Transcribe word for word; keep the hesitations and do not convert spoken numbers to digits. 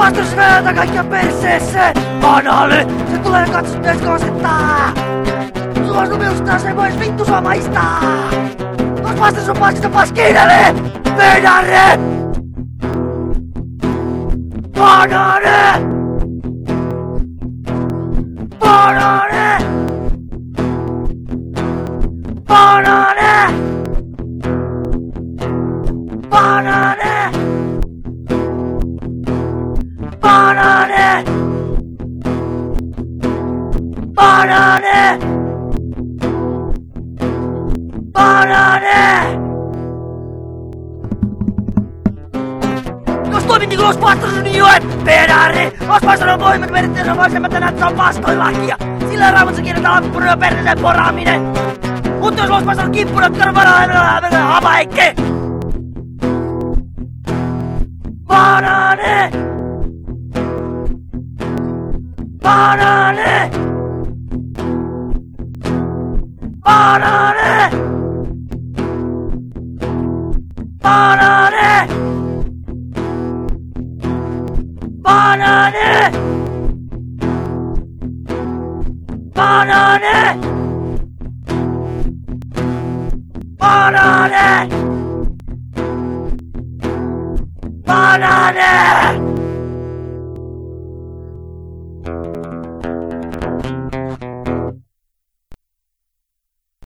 Pastus näytä kaikkia perseeseen! Banaali! Se tulee katsotteet kosettaa! Sulla numiustaa se vois vittu sua maistaa! Tuos vasta sun paskista paskiinelle! Vedare! Banaali! Banaali! Banaali! Banaali! Banaani! Banaani! Banaani! Jos toimit niinku Los Pastos niin joen pedari! Los Pastos on voimat merittäjänsä vaisemmat ja näyttää vastoin lakia! Sillä raamatsa kirjoittaa lamppupunen ja perseeseen poraaminen! Mutta jos Los Pastos on kimppunut karvana havaikki! Banaani! Banaani! Banaani! Banaani! Banaani! Banaani! Banaani! Banaani!